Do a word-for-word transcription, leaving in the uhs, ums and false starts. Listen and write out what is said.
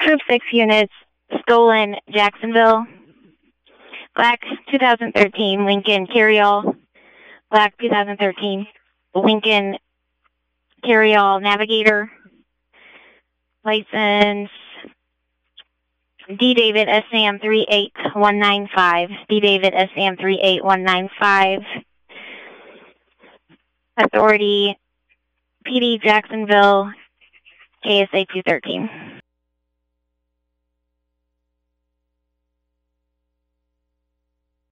Troop six units, stolen, Jacksonville. Black two thousand thirteen Lincoln Carryall. Black two thousand thirteen Lincoln Carryall Navigator. License D David S Sam three eight one nine five. D David S Sam three eight one nine five. Authority P D Jacksonville K S A two thirteen.